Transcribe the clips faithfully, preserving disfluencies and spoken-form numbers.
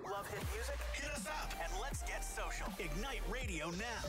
Love hit music? Hit us up and let's get social. Ignite Radio now.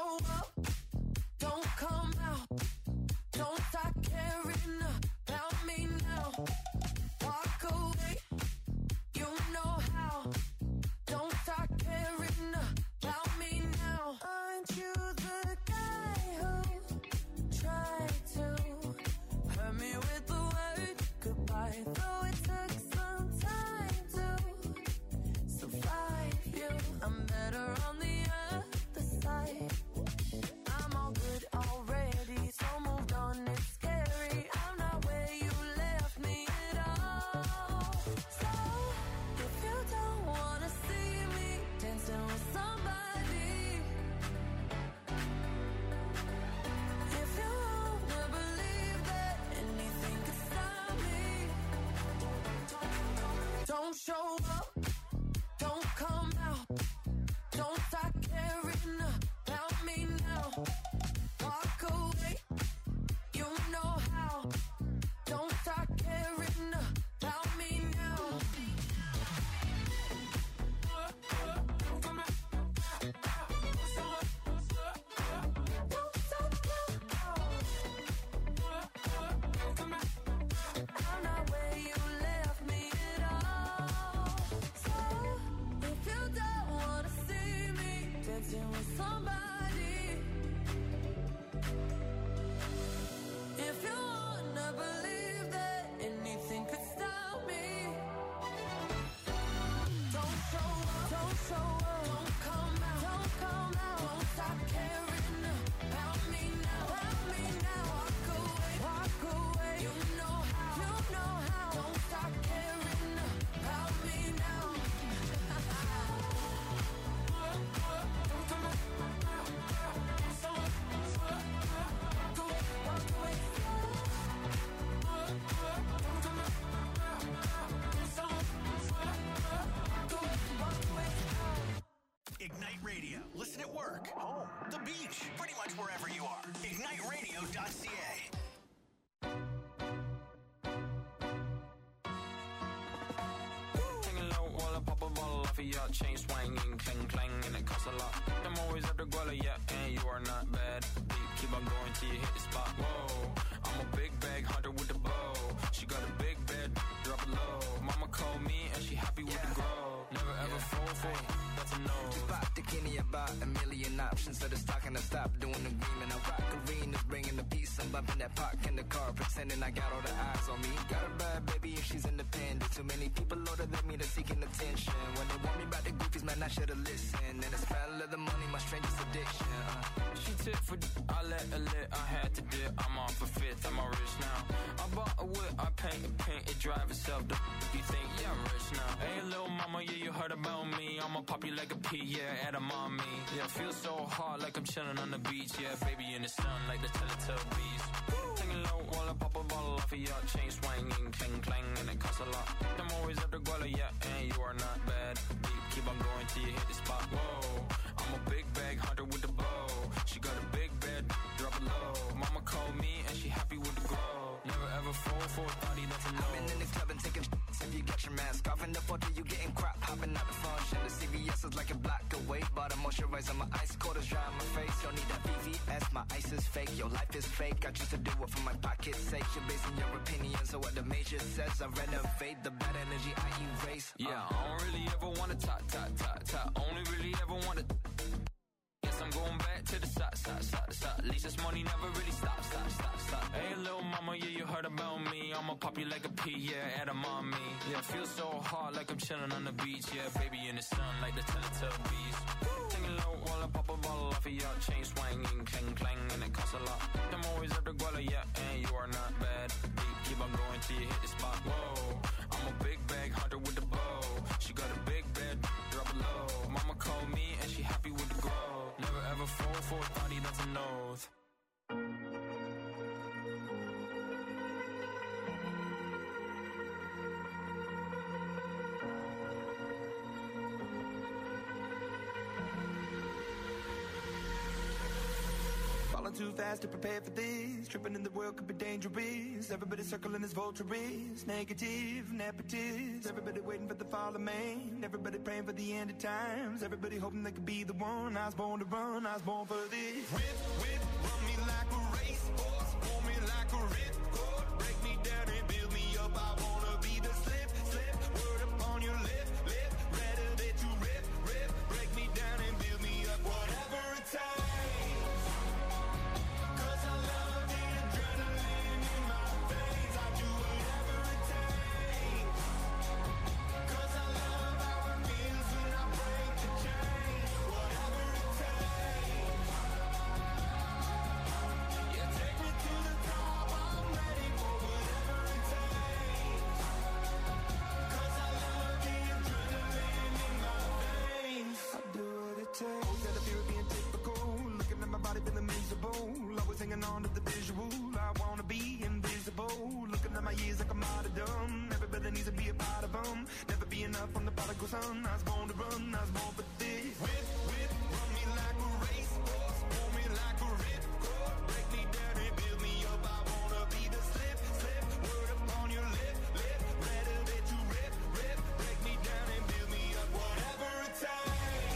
Don't come out, don't start caring about me. off of your chain swinging, clang clang, and it costs a lot. I'm always up to Guala, yeah, and you are not bad. Deep, keep on going till you hit the spot. Whoa, I'm a big bag hunter with the bow. She got a big bed, drop it low. Mama called me and she happy with yeah. the grow. Never ever yeah. fall for it, that's a no. Just bought the Kenny about a million options. So the stock and I stopped doing the agreement. I rock arenas, bringing the peace. I'm bumping that park in the car, pretending I got all the eyes on me. Got a bad baby and she's independent. Too many people older than me, they're seeking attention. When they want me about the goofies, man, I should've listened. And the smell of the money, my strangest addiction. Uh. She tip for d- I let her lit, I had to dip. I'm off a fifth, I'm all rich now. I bought a whip, I paint and paint, it drive itself. The f- you think, yeah, I'm rich now. Hey, little mama, yeah, you heard about me. I'ma pop you like a pea, yeah, at a mommy. Yeah, feel so hard like I'm chilling on the beach. Yeah, baby in the sun like the Teletubbies. Singing low while I pop a bottle off of your chain swinging, clang clang, and it costs a lot. I'm always up to Guala, yeah, and you are not bad. Deep, keep on going till you hit the spot. Whoa, I'm a big bag hunter with the bow. She got a big bed, drop it low. Mama called me and she happy with the grow. Never ever fall for a thotty, that's a no. I've been in the club and taking sh**s if you got your mask off. In the photo you getting crap, hopping out the function. The C V S is like a block away. Bought a moisturizer, my ice cold is dry on my face. Don't need that V V S, my ice is fake. Your life is fake, I choose to do it for my pocket's sake. You're basing your opinions on what the major says. I renovate the bad energy I erase. uh. Yeah, I don't really ever wanna talk, talk, talk, talk. Only really ever wanna. I'm going back to the side, side, side, side. At least this money never really stops, stop, stop, stop. Hey, little mama, yeah, you heard about me. I'ma pop you like a pea, yeah, at a mommy. Yeah, feel so hard like I'm chilling on the beach. Yeah, baby in the sun like the Teletubbies. Singing low while I pop a bottle off of your chain swinging, clang clang, and it costs a lot. I'm always up to Guala, yeah, and you are not bad. Deep, keep on going till you hit the spot. Whoa, I'm a big bag hunter with the bow. She got a big bed, drop it low. Mama called me and she happy with the grow. Never ever fall for a thotty, that's a nose. Falling too fast to prepare for this. Tripping in the world could be dangerous. Everybody circling as vultures. Negative, nepotist. Everybody waiting for the fall of man. Everybody praying for the end of times. Everybody hoping they could be the one. I was born to run, I was born for this. Whip, whip, run me like a racehorse. Pull me like a ripcord. Break me down and build me up. I wanna be the slip, slip. Word upon your lip, lip. Rather that you rip, rip. Break me down and build me up. Whatever it takes. Always hanging on to the visual. I wanna be invisible. Looking at my years like I'm out of dumb. Everybody needs to be a part of them. Never be enough on the prodigal son. I was born to run, I was born for this. Whip, whip, run me like a racehorse. Pull me like a ripcord. Break me down and build me up. I wanna be the slip, slip. Word upon your lip, lip. Rather that you rip, rip. Break me down and build me up. Whatever it takes.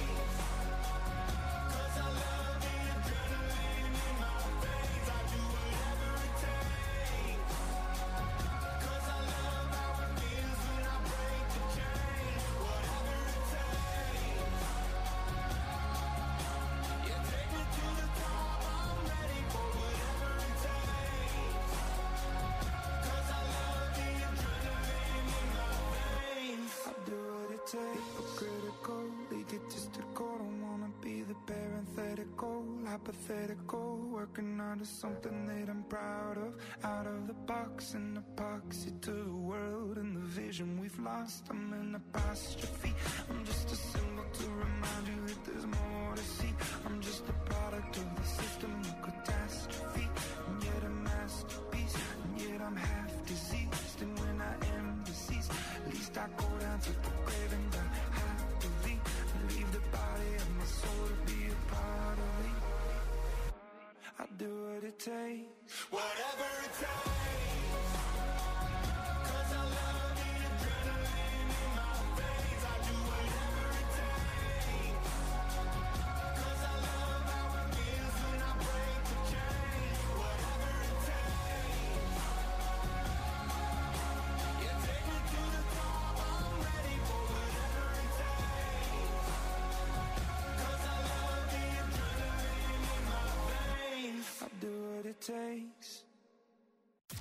Hypothetical, working out of something that I'm proud of. Out of the box, an epoxy to the world and the vision we've lost. I'm in apostrophe. I'm just a symbol to remind you that there's more to see. I'm just a product of the system of catastrophe, and yet a masterpiece. And yet I'm half diseased, and when I am deceased, at least I go down to the grave and die happily, and leave the body of my soul to be a part of me. I do what it takes, whatever it takes. Cause I love the adrenaline in my veins. I do whatever it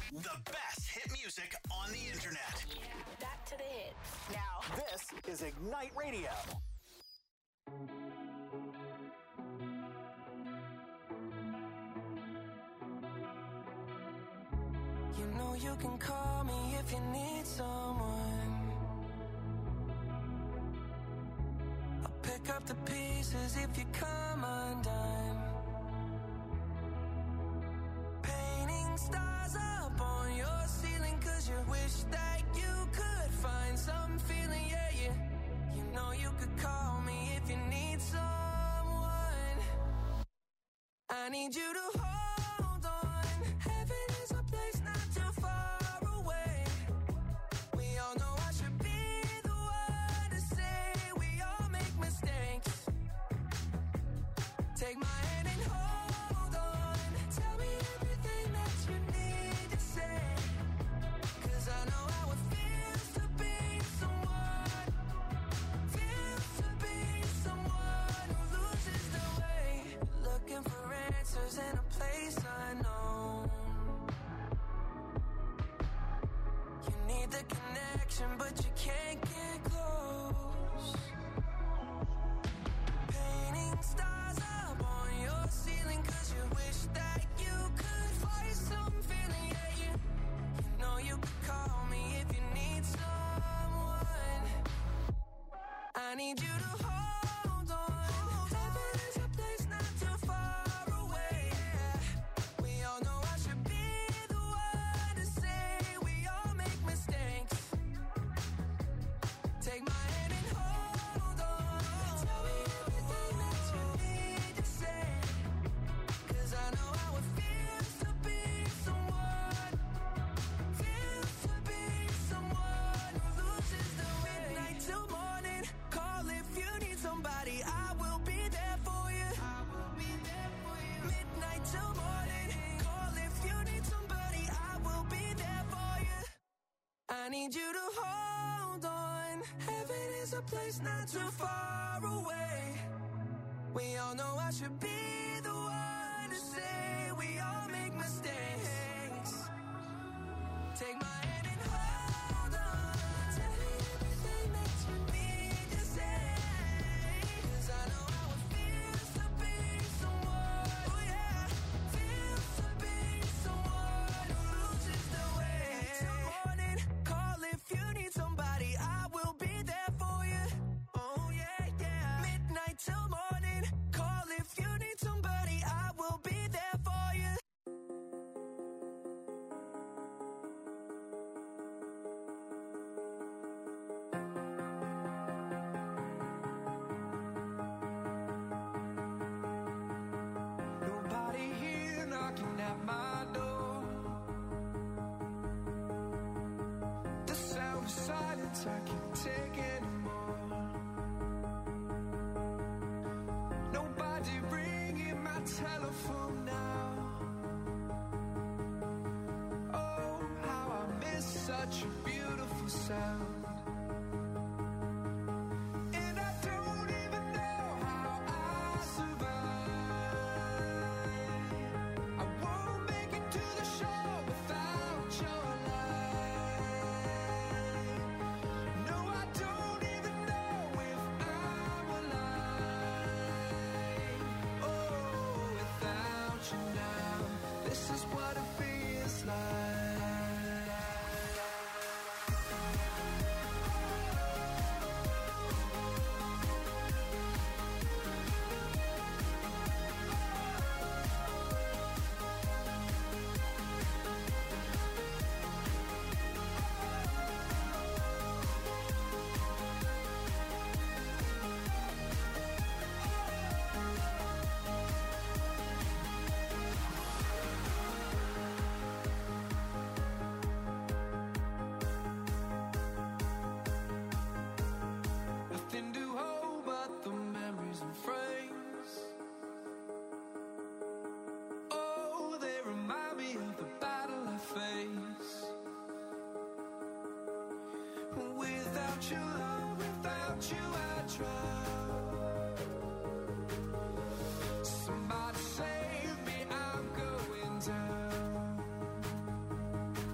The best hit music on the internet. Back to the hits. Now, This is Ignite Radio. You know you can call me if you need someone. I'll pick up the pieces if you come undone. Painting stars up on your ceiling 'cause you wish that you could find some feeling, yeah, yeah. You know you could call me if you need someone. I need you to hold on. Heaven is a place not too far away. We all know I should be the one to say we all make mistakes. Take my hand and hold on. Tell me everything that you need to say. 'Cause I know how it feels to be someone. Feels to be someone who loses their way. Looking for answers in a place unknown. You need the connection, but you can't get close. Painting stars up on your ceiling 'cause you wish that you could find some feeling, yeah, you, you know you could call me if you need someone. I need you to hold on. Heaven is a place not too far away. We all know I should be the one to say we all make mistakes. Take my hand and hold on. Tell me everything that you need to say. 'Cause I know how it feels to be someone. Feels to be someone who loses their way. Midnight till morning. Call if you need somebody. I will be there for you. I will be there for you. Midnight till morning. Call if you need somebody. I will be there for you. I need you to hold on. Heaven is a place not too far away. We all know I should be the one to say we all make mistakes. Take my hand and hold on. Tell me everything that you need to say. 'Cause I know how it feels to be someone. Oh yeah, feels to be someone who loses their way. Till morning, call if you need somebody. I will be there for you. Oh yeah, yeah. Midnight till morning, call if you need somebody. I will be there for you. Nobody here knocking at my door. The sound of silence I can't take anymore. Nobody ringing my telephone now. Oh, how I miss such a beautiful sound. And I don't even know how I survive. I won't make it to the shore without your light. No, I don't even know if I'm alive. Oh, without you now, this is what it feels like. Nothing to hold but the memories and frames. Oh, they remind me of the battle I face. Without your love, without you I drown. Somebody save me, I'm going down.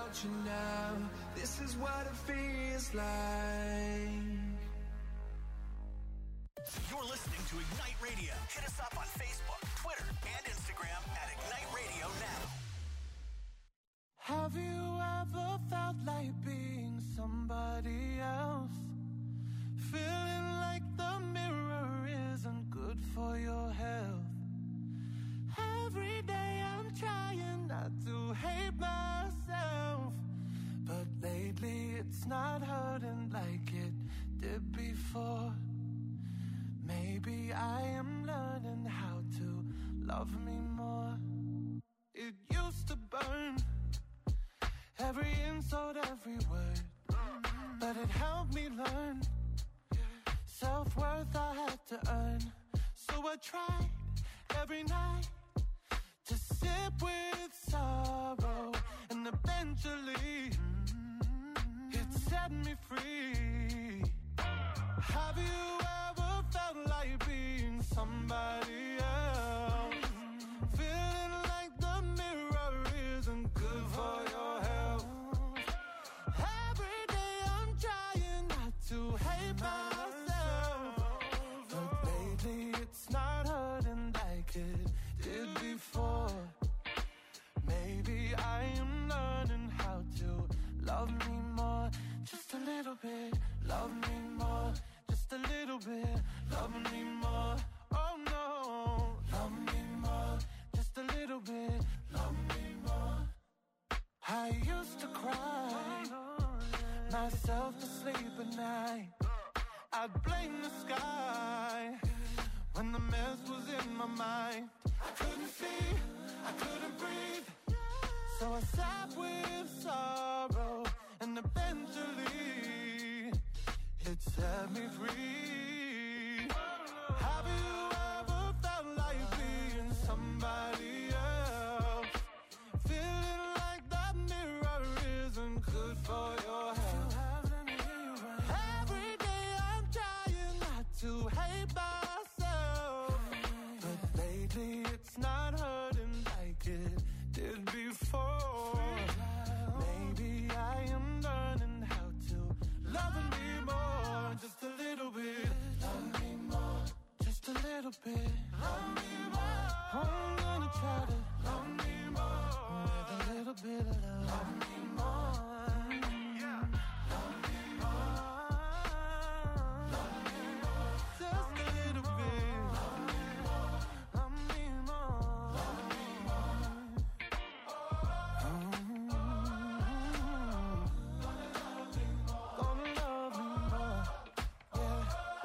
want you now. This is what it feels like. You're listening to Ignite Radio. Hit us up on Facebook, Twitter, and Instagram at Ignite Radio Now. Have you ever felt like being somebody else? Feeling like the mirror isn't good for your health. Every day I'm trying not to hate myself, but lately it's not hurting like it did before. Maybe I am learning how to love me more. It used to burn, every insult, every word, but it helped me learn self-worth I had to earn. So I tried every night to sit with sorrow, and eventually it set me free. Have you ever felt like being somebody else? Feeling like the mirror isn't good for your health. Every day I'm trying not to hate myself, but lately it's not hurting like it did before. Maybe I am learning how to love me more. Just a little bit, love me more. Just a little bit, love me more. Oh no, love me more. Just a little bit, love me more. I used to cry myself to sleep at night. I'd blame the sky when the mess was in my mind. I couldn't see, I couldn't breathe, so I sat with sorrow, and eventually it set me free. Have you ever felt like being somebody else? Feeling like that mirror isn't good for your health. Every day I'm trying not to hate myself, but lately it's not hurting like it did before. Maybe I am learning how to love me more. Just a little bit, love me more. Just a little bit, love me more. I'm gonna try to love me more with a little bit of love. Love me more. Yeah. Love me more. Love me more. Just a little bit. Love me more. Love me more. Love me more. Mm-hmm. Gonna love me more. Gonna love me more. Yeah.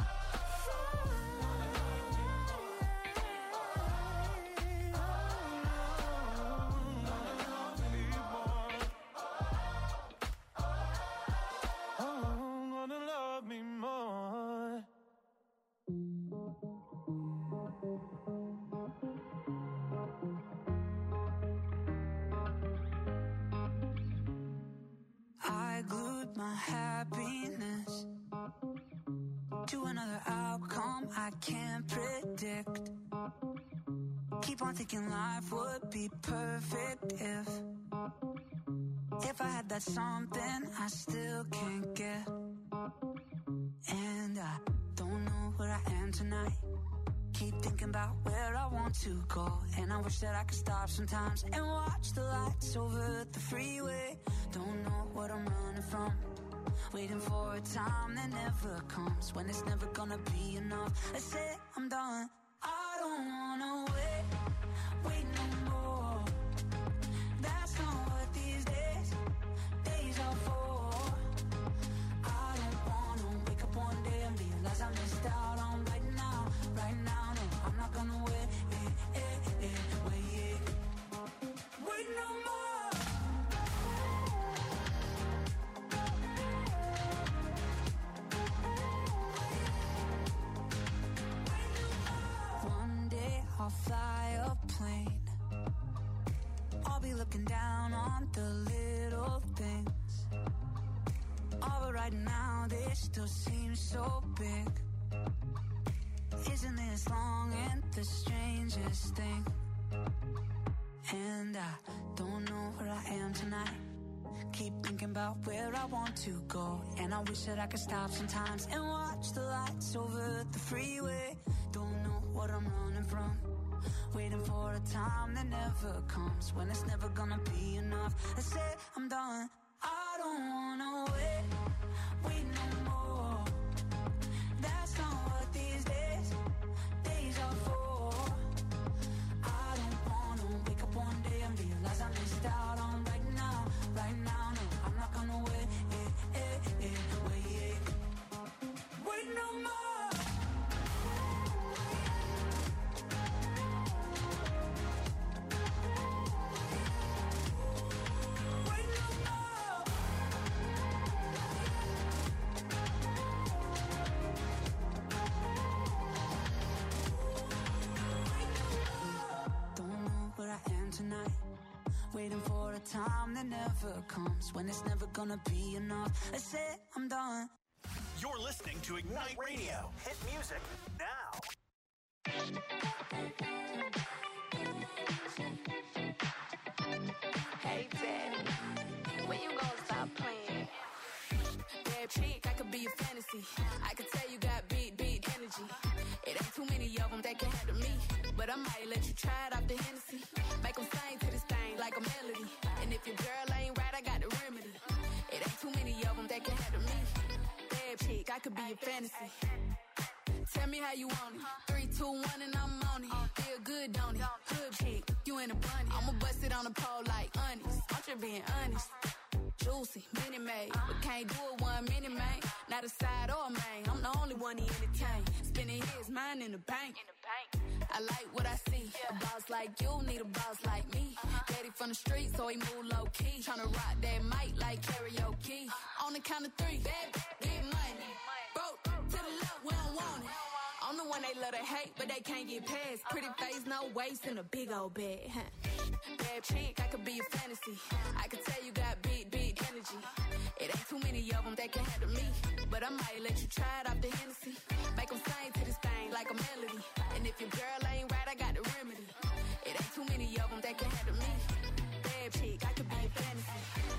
Oh, gonna love me more. I glued my happiness to another outcome I can't predict. Keep on thinking life would be perfect if If I had that something I still can't get. And I don't know where I am tonight. Keep thinking about where I want to go, and I wish that I could stop sometimes and watch the lights over the freeway. Don't know what I'm running from, waiting for a time that never comes, when it's never gonna be enough. I say I'm done. I don't wanna wait, wait no more. That's not what these days, days are for. I don't wanna wake up one day and realize I missed out on right now, right now. No, I'm not gonna wait, eh, eh, eh, wait, wait no more. One day I'll fly a plane. I'll be looking down on the little things. All but right now they still seem so big. Isn't this long and the strangest thing? And I don't know where I am tonight. Keep thinking about where I want to go. And I wish that I could stop sometimes and watch the lights over the freeway. Don't know what I'm running from. Waiting for a time that never comes, when it's never gonna be enough. I say I'm done. I don't wanna wait, wait no more. That's not what these days, days are for. I don't wanna wake up one day and realize I missed out on right now, right now. No, I'm not gonna wait, eh, eh, eh, wait, wait no more. Tonight, waiting for a time that never comes, when it's never gonna be enough. I said I'm done. You're listening to Ignite Radio. Hit music now. Hey, Daddy, when you gonna stop playing? Bad chick, I could be a fantasy. I could tell you got big, big energy. It ain't too many of them that can handle me, but I might let you try it off the Hennessy. Make them sing to this thing like a melody. And if your girl ain't right, I got the remedy. It ain't too many of them that can handle me. Bad chick, I could be a fantasy. Tell me how you want it. Three, two, one, and I'm on it. Feel good, don't it? Hood chick, you in a bunny. I'ma bust it on the pole like honest. I'm just being honest. Juicy, mini made, but can't do it one minute, man. Not a side or a main. I'm the only one he entertain. Spending his mind in the bank. I like what I see. A boss like you need a boss like me. Daddy from the street, so he move low key. Tryna rock that mic like karaoke. On the count of three, bad, get money. Broke to the left, we don't want it. I'm the one they love to hate, but they can't get past. Pretty face, no waist, and a big old bag. Bad chick, I could be a fantasy. I could tell you got big, big energy. It ain't too many of them that can handle me, but I might let you try it off the Hennessy. Make them sing to this thing like a melody. And if your girl ain't right, I got the remedy. It ain't too many of them that can handle me. Bad chick, I could be a fantasy.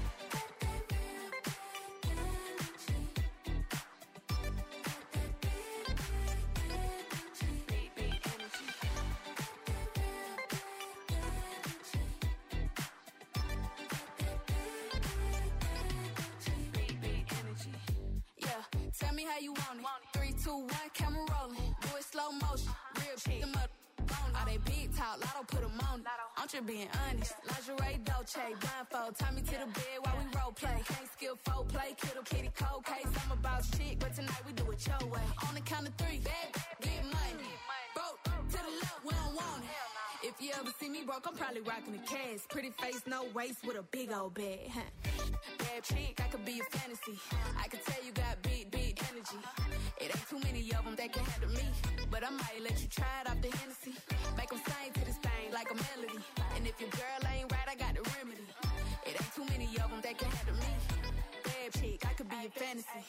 Tell me how you want it. Three, two, one, camera rolling. Do it slow motion. Real shit. Them up. All they big talk, Lotto put them on it. I'm just being honest. Lingerie, Dolce, blindfold. Tie me to the bed while we role play. Can't skill folk play. Kid a kitty cold case. I'm about shit, but tonight we do it your way. On the count of three, bad, get money. Broke to the left, we don't want it. If you ever see me broke, I'm probably rocking a cash. Pretty face, no waist, with a big old bag. Bad chick, I could be a fantasy. I could tell you got big, big energy. It ain't too many of them that can handle me, but I might let you try it off the Hennessy. Make them sing to this thing like a melody. And if your girl ain't right, I got the remedy. It ain't too many of them that can handle me. Bad chick, I could be a fantasy.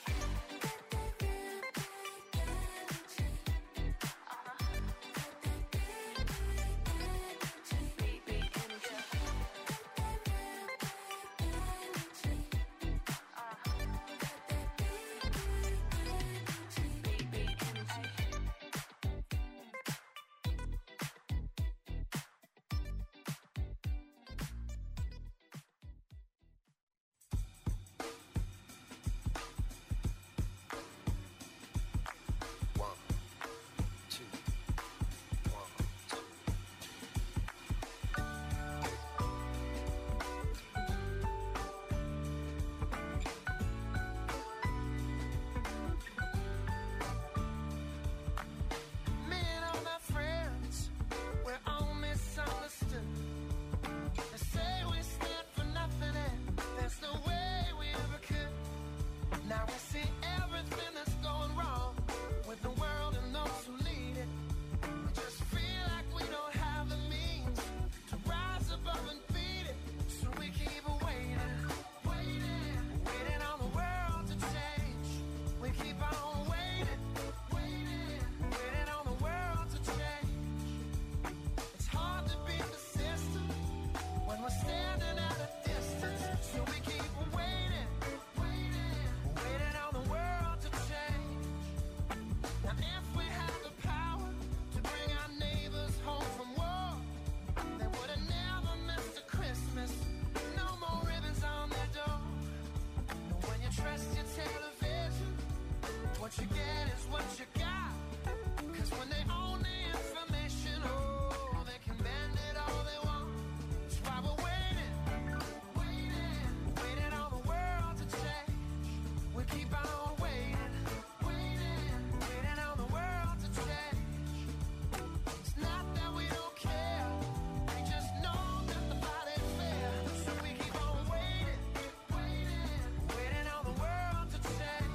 What you get is what you got. Cause when they own the information, oh, they can bend it all they want. That's why we're waiting, waiting, waiting on the world to change. We keep on waiting, waiting, waiting on the world to change. It's not that we don't care, we just know that the fight ain't fair. So we keep on waiting, waiting, waiting on the world to change.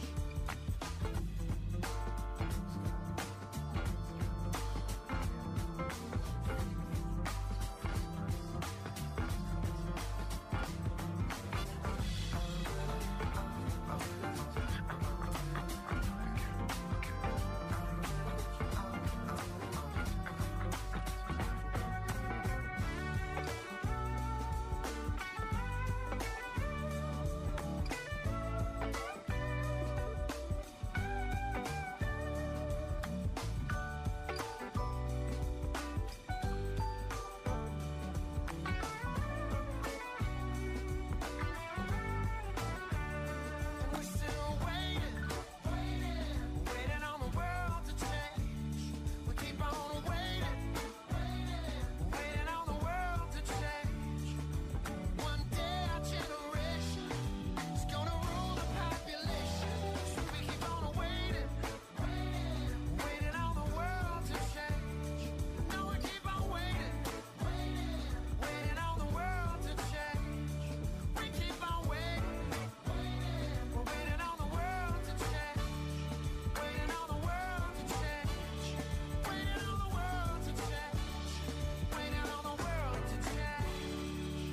We're still waiting, waiting, waiting on the world to change. We keep on waiting, waiting, waiting on the world to change. One day our generation is gonna rule the population. So we keep on waiting, waiting, waiting on the world to change. No, we keep on waiting, waiting, waiting on the world to change. We keep on waiting, waiting, we're waiting on the world to change. Waiting on the world to change. Waiting on the world to change. Waiting on the world to change.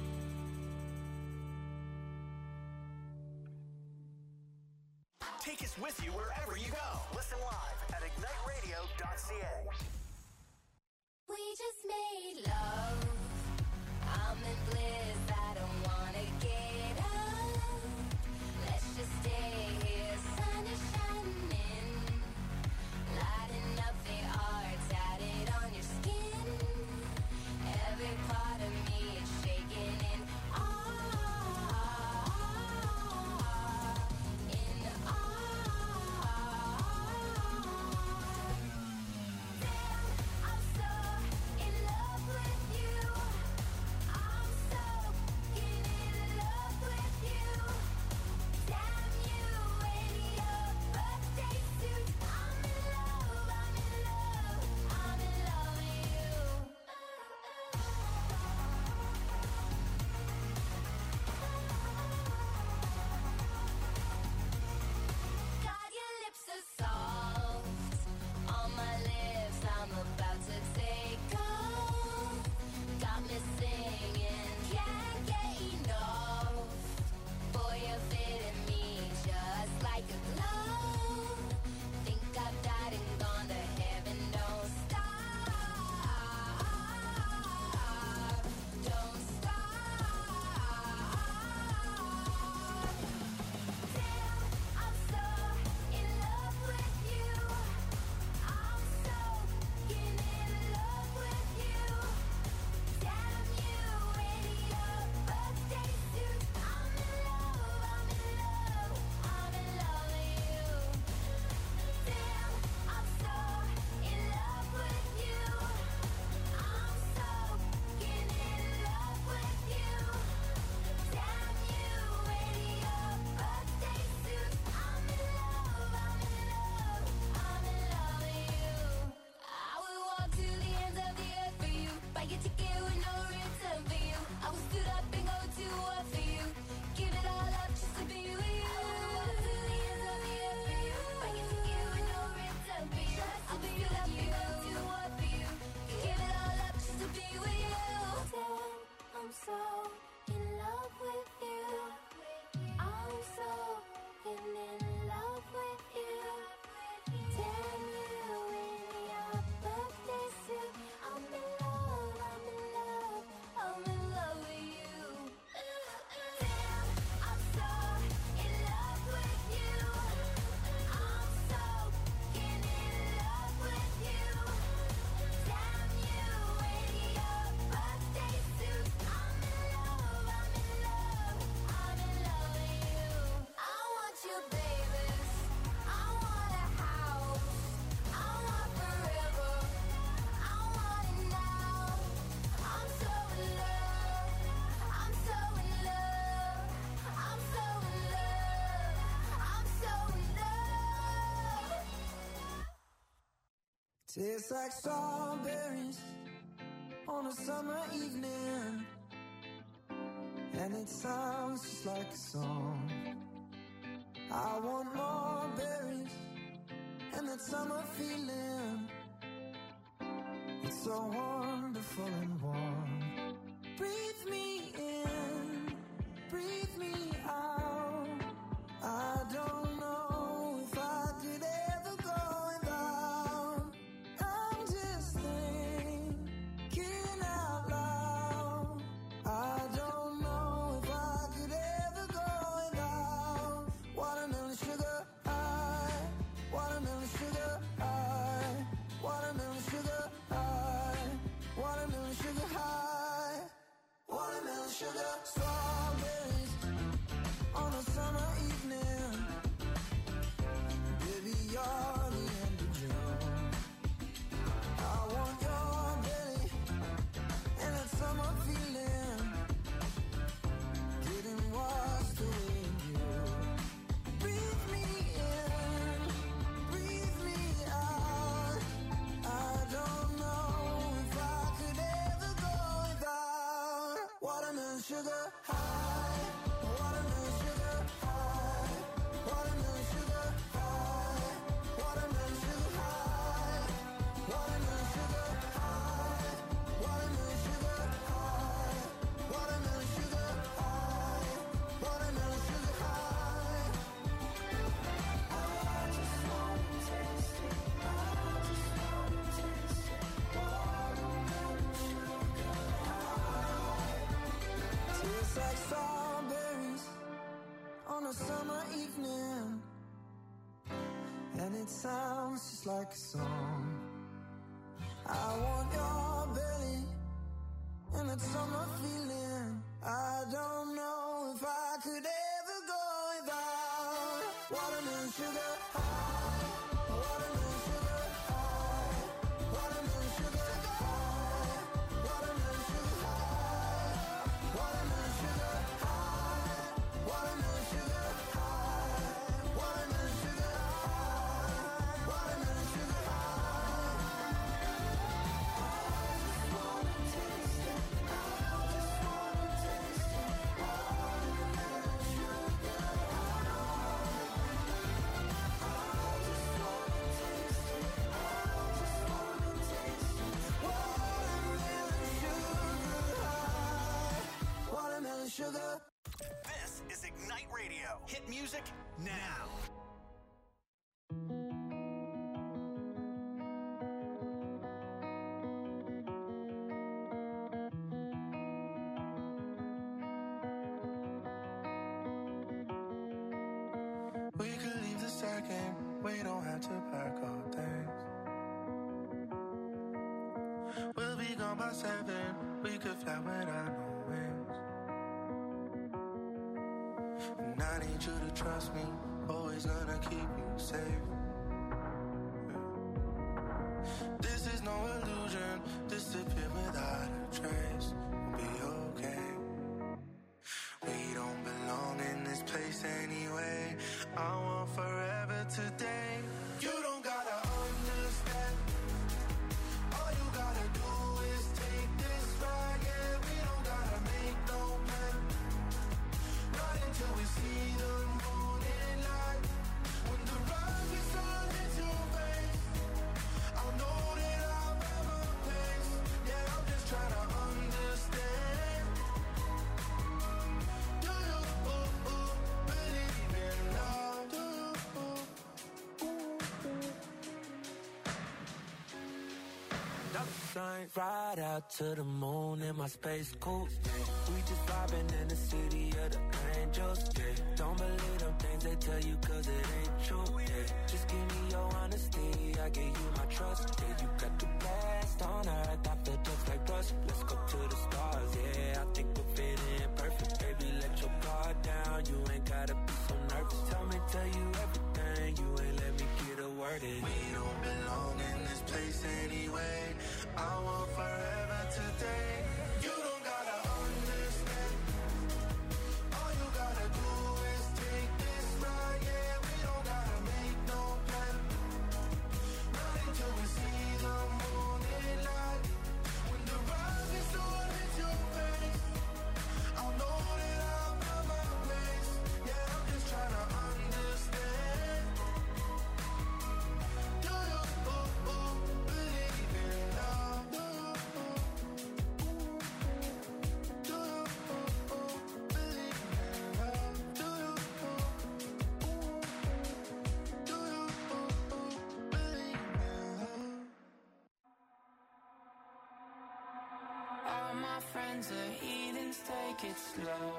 Take us with you wherever you go. Listen live at ignite radio dot c a. We just made love. I'm in bliss. I don't wanna get up. Let's just stay here. Sun is shining, lighting up the art tatted on your skin. Every part of me is shaking in awe, in awe. Damn, I'm so in love with you. I'm so Tastes like strawberries on a summer evening, and it sounds just like a song. I want more berries and that summer feeling. It's so wonderful and warm. Breathe me in, breathe me out. I don't know if I could ever go without. I'm just thinking out loud. I don't know if I could ever go without. Watermelon sugar high, watermelon sugar high, watermelon sugar high, watermelon sugar high, watermelon sugar. Strawberries on a summer evening. Baby, you're the end of June. I want your belly and that summer feeling. Getting washed away in you. Breathe me in, breathe me out. I don't know if I could ever go without. Watermelon sugar high, watermelon sugar high, watermelon sugar high, watermelon sugar high, watermelon sugar high, watermelon sugar high, watermelon sugar high, watermelon sugar high. I just wanna taste it, I just wanna taste it. Watermelon sugar high. Tastes like strawberries on a summer evening, and it sounds just like a song. I want your belly and that summer feeling. I don't know if I could ever go without. Watermelon sugar high, watermelon sugar high, watermelon sugar high, watermelon sugar high, watermelon sugar high, watermelon sugar high, watermelon sugar high, watermelon sugar high. I just wanna taste it, I just wanna taste it. Watermelon sugar high. I just wanna taste it, I just wanna taste it. Watermelon sugar high, watermelon sugar. This is Ignite Radio. Hit music now. We could leave the second, we don't have to pack our things. We'll be gone by seven, we could fly without no wings. And I need you to trust me, always gonna keep you safe. This is no illusion, disappear without a trace. We'll be okay. We don't belong in this place anyway. I want forever today. You don't gotta understand. All you gotta do is take this ride. Yeah, we don't gotta make no plan. Not until we see the moon in light. When the rise is turned into rain, I'll know that I'll ever pace. Yeah, I'm just trying to understand. Do you ooh, ooh, believe in love? Do you ooh, ooh, ooh. Dollar sign, ride out to the moon in my space coupe. We just vibing in the city of the angels. Yeah. Don't believe them things they tell you cause it ain't true. Yeah. Just give me your honesty, I give you my trust. Yeah, you got the best on earth, I feel just like rust. Let's go to the stars, yeah, I think we'll fit in perfect. Baby, let your guard down, you ain't gotta be so nervous. Tell me, tell you everything, you ain't let me get a word in. We don't belong in this place anyway. I want forever today. You don't gotta understand. All you gotta do is take this ride. Yeah, we don't gotta make no plan. Not until we see the friends are heathens, take it slow.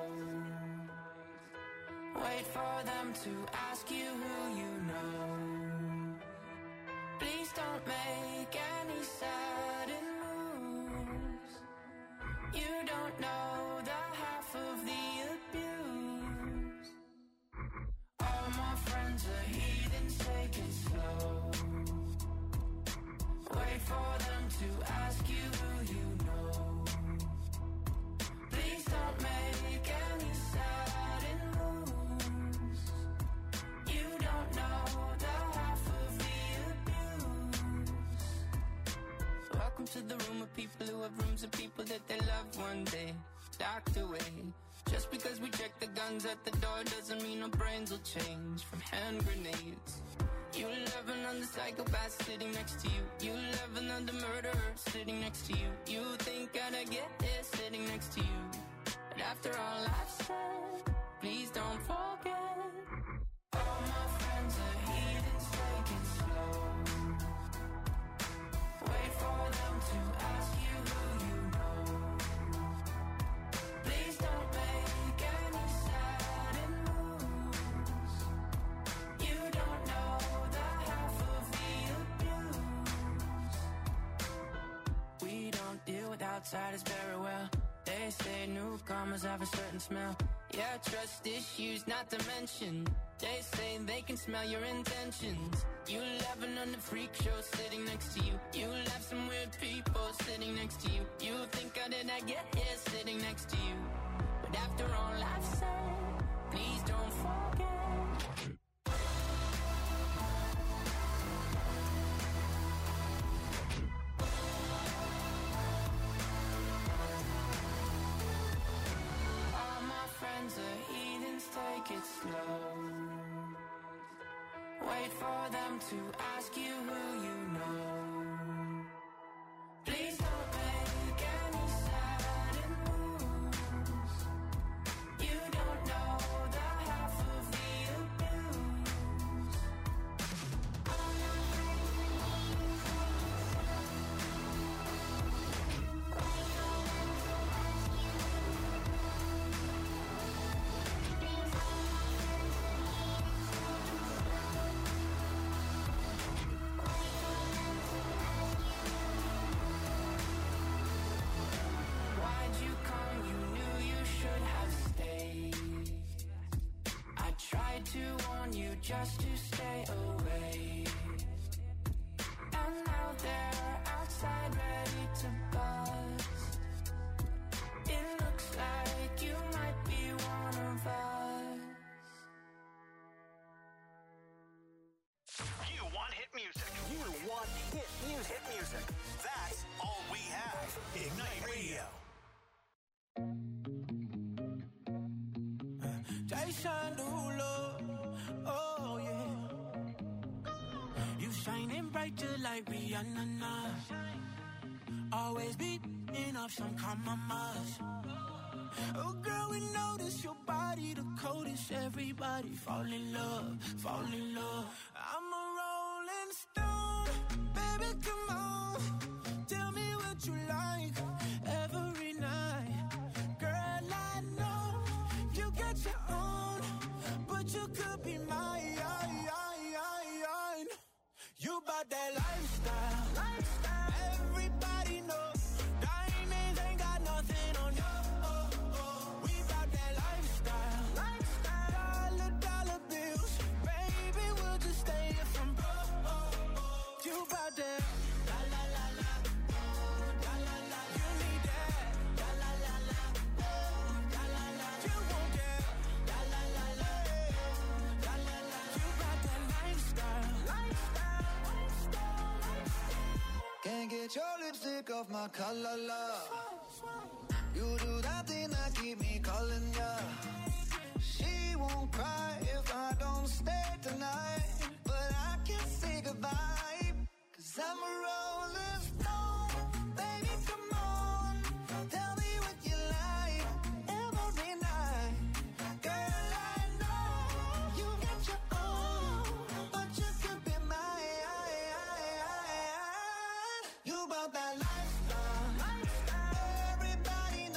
Wait for them to ask you who you know. Please don't make any sudden moves. You don't know the half of the abuse. All my friends are heathens, take it slow. Wait for them to ask you who you know. Please don't make any sudden moves. You don't know the half of the abuse. Welcome to the room of people who have rooms of people that they love one day docked away. Just because we check the guns at the door doesn't mean our brains will change from hand grenades. You love another psychopath sitting next to you. You love another murderer sitting next to you. You think I'd get here sitting next to you. But after all I've said, please don't forget. All my friends are heathens, take it slow. Wait for them to ask you who you know. Please don't make any sudden moves. You don't know the half of the abuse. We don't deal with outsiders very well. They say newcomers have a certain smell. Yeah, trust issues not to mention. They say they can smell your intentions. You laughing on the freak show sitting next to you. You laugh some weird people sitting next to you. You think how did I get here sitting next to you? But after all I've said, please don't forget. Friends are heathens, take it slow. Wait for them to ask you who you know. Please don't make any sudden moves. You don't know the half of the abuse. Tried to warn you just to stay away. And now they're outside ready to bust. It looks like you might be one of us. You want hit music. You want hit music. Hit music. That's all we have. Ignite Radio. Jason Derulo, oh yeah. You shining bright just like Rihanna. Always beating up some compromise. Oh girl, we notice your body the coldest. Everybody fall in love, fall in love. I'm a rolling stone, baby, come on. Tell me what you like every night. Girl, I know you got your own, but you could be mine. You bout that lifestyle, lifestyle. Everybody knows diamonds ain't got nothing on you. Oh, oh. We bout that lifestyle, lifestyle. Dollar, dollar bills, baby, we'll just stay here from broke. Oh, oh. You bout that la la la la, oh, la la la. You need that la la la la, oh, la la la. You want that la la la la, la la la. You bout that lifestyle, lifestyle. Can't get your lipstick off my collar, love. You do that thing that keep me calling ya. She won't cry if I don't stay tonight, but I can't say goodbye, 'cause I'm a rolling stone. Baby, come on, tell me what you like every night. Girl, I know you get your own, but you could be mine. You about that lifestyle, lifestyle. Everybody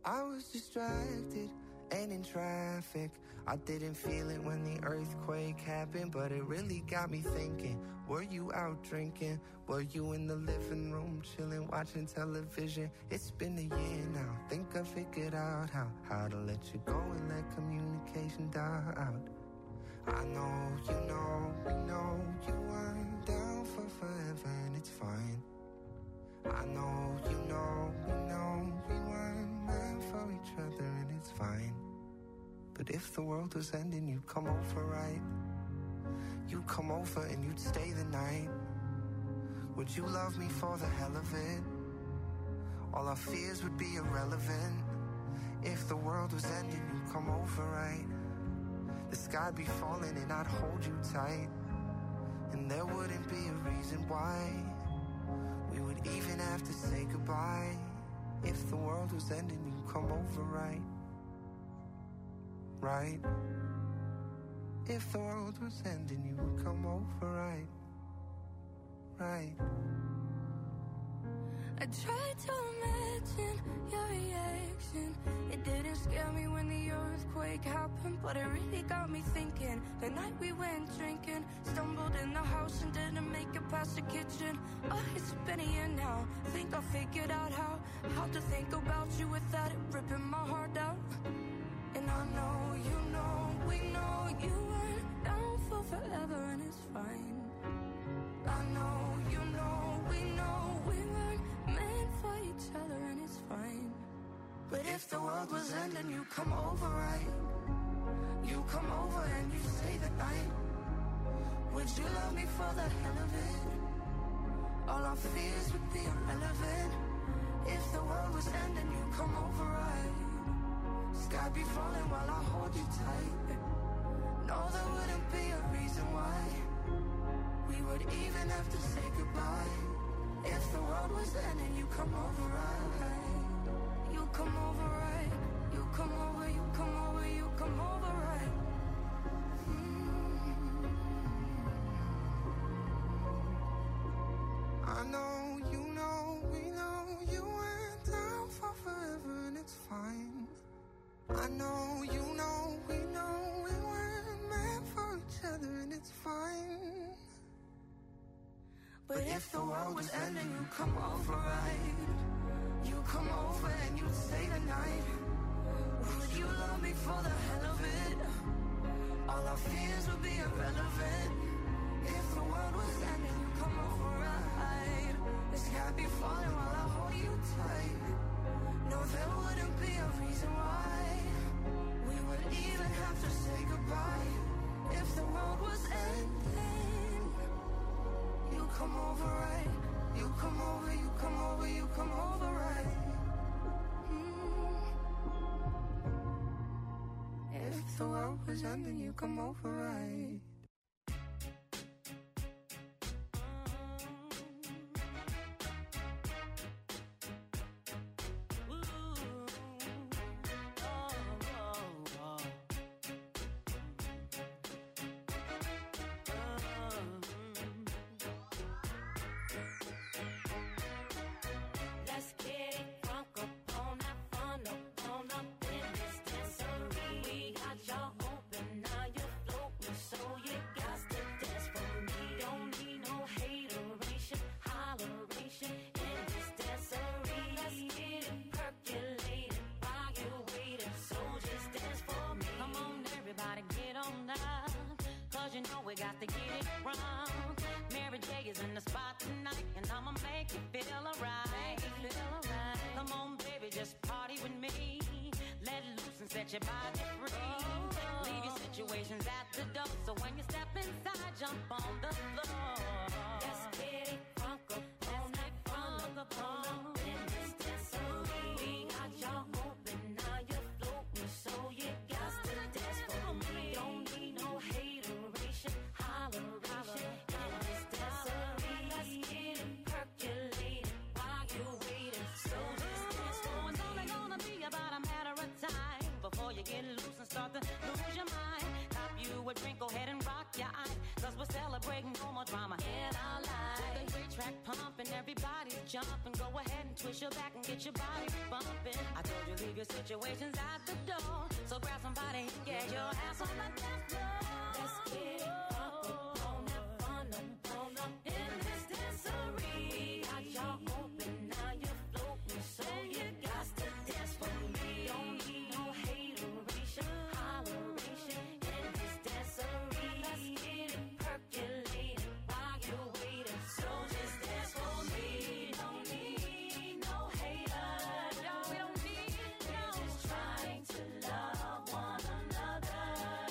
I was distracted and in traffic. I didn't feel it when the earthquake happened, but it really got me thinking. Were you out drinking? Were you in the living room chilling, watching television? It's been a year now. Think I figured out how How to let you go and let communication die out. I know, you know, we know you weren't down for forever, and it's fine. I know, you know, we know we weren't meant for each other, and it's fine. But if the world was ending, you'd come over, right? You'd come over and you'd stay the night. Would you love me for the hell of it? All our fears would be irrelevant. If the world was ending, you'd come over, right? The sky'd be falling and I'd hold you tight. And there wouldn't be a reason why we would even have to say goodbye. If the world was ending, you'd come over, right? Right? If the world was ending, you would come over, right? Right? I tried to imagine your reaction. It didn't scare me when the earthquake happened, but it really got me thinking. The night we went drinking, stumbled in the house and didn't make it past the kitchen. Oh, it's been a year now. Think I figured out how How to think about you without it ripping my heart out. And I know, you know, we know you weren't down for forever, and it's fine. I know, you know, we know we weren't meant for each other, and it's fine. But if the world was ending, you come over, right? You come over and you stay the night. Would you love me for the hell of it? All our fears would be irrelevant. If the world was ending, you come over, right? Sky be falling while I hold you tight. No, there wouldn't be a reason why we would even have to say goodbye. If the world was ending, you come over, right? You come over, right? You come over, you come over, you come over, right? Mm. I know, you know, we know you went down for forever, and it's fine. I know, you know, we know we weren't meant for each other, and it's fine. But if the world was ending, you come over, right? You come over and you stay the night. Would you love me for the hell of it? All our fears would be irrelevant. If the world was ending, you come over, right? The sky be falling while I hold you tight. No, there wouldn't be a reason why we would even have to say goodbye. If the world was ending, you come over, right? You come over, you come over, you come over, right? Mm. If the world was ending, you come over, right? You know we got to get it wrong. Mary J is in the spot tonight, and I'ma make you feel alright. Feel alright. Come on, baby, just party with me. Let loose and set your body free. Oh. Leave your situations at the door, so when you step inside, jump on the floor. Let's get it crunk up, let's get crunk up on in this dancery. We got y'all open, now you're floating, so you got to dance for me. Don't need no hateration, holleration in this dancery. Let's get it percolated while you're waiting, so just dance for me. It's only gonna be about a matter of time before you get loose and start to lose your mind. Cop you a drink, go ahead and rock your eyes, cause we're celebrating no more drama in our lives. track pumping, everybody's jumping. Go ahead and twist your back and get your body bumping. I told you leave your situations at the door, so grab somebody and get your ass on the dance floor. Let's get it up, on that fun, on up in this dancery. Got y'all open, now you're floating, so you got to dance for me. Don't need no hateration, holleration in this dancery. Let's get it percolating while you're waiting, so just dance for me. Don't need no haters, no, we don't need no. We're just trying to love one another.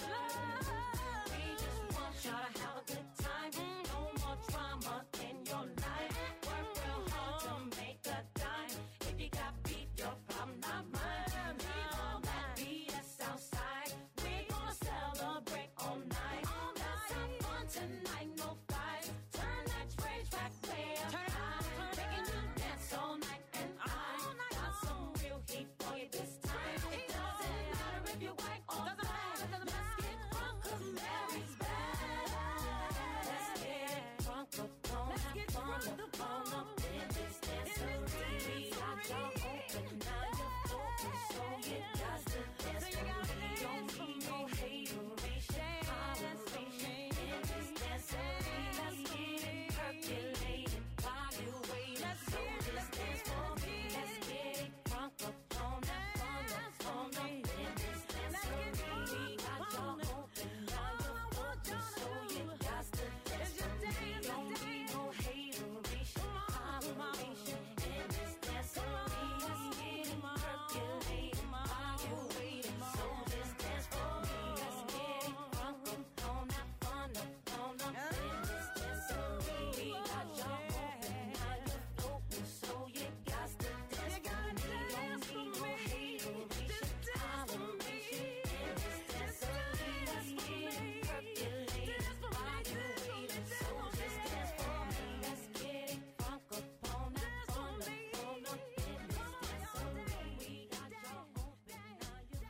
We just want y'all to have a good time. No more drama in your life. Work real hard to make a dime. If you got beat, your problem not mine. Leave all that B S outside. We're gonna celebrate all night. Let's have fun tonight, no fights. Turn that rage back way up high. Making you dance all night, and I got some real heat for you this time. It doesn't matter if you're white or black. Let's get drunk 'cause Mary's back. Let's get drunk upon that fun, upon up in this dancery. Got y'all open, now you're floating, so you got to dance for me. Don't need no hateration, holleration in this dancery. Let's get it percolating while you waiting, so just dance for me. Let's get it drunk upon that fun, upon up in this dancery. Got y'all open, now you're floating, so you got to dance for me. Don't need no hateration, holleration in this dancery. Let's get it percolating while you waiting, so just dance for me. Let's get it drunk upon that fun, upon up in this dancery. Got y'all open, now you're floating, so you got to dance for me. Don't need no hateration, holleration in this dancery. Let's get it percolating while you waiting, so just dance for me. Let's get it drunk upon that fun, upon up in this dancery. Got y'all open, now you're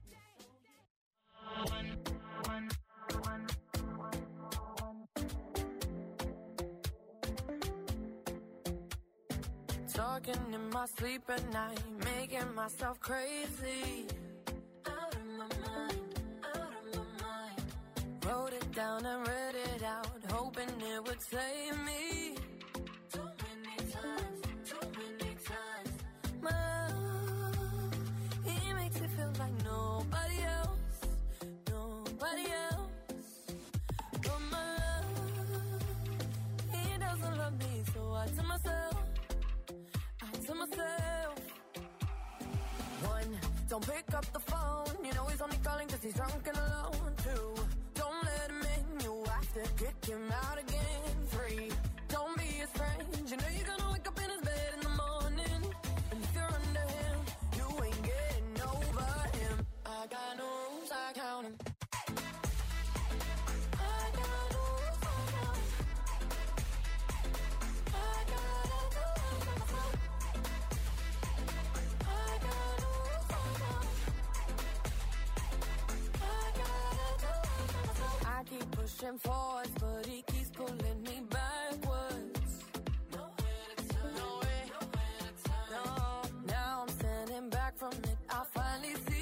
floating, so Talking in my sleep at night, making myself crazy. Out of my mind, out of my mind. Wrote it down and read it out, hoping it would save me. Too many times, too many times. My love, he makes me feel like nobody else, nobody else. But my love, he doesn't love me, so I tell myself, to myself. One, don't pick up the phone. You know he's only calling 'cause he's drunk and alone. Two, don't let him in. You have to kick him out again. Three, don't be his friend. You know you're gonna wake up in his bed in the morning, and if you're under him, you ain't getting over him. I got no rules, I count him. I got no rules, I count him. I gotta do it myself. I keep pushing forwards, but he keeps pulling me backwards. Nowhere to turn, nowhere, nowhere to turn. No, now I'm standing back from it. I finally see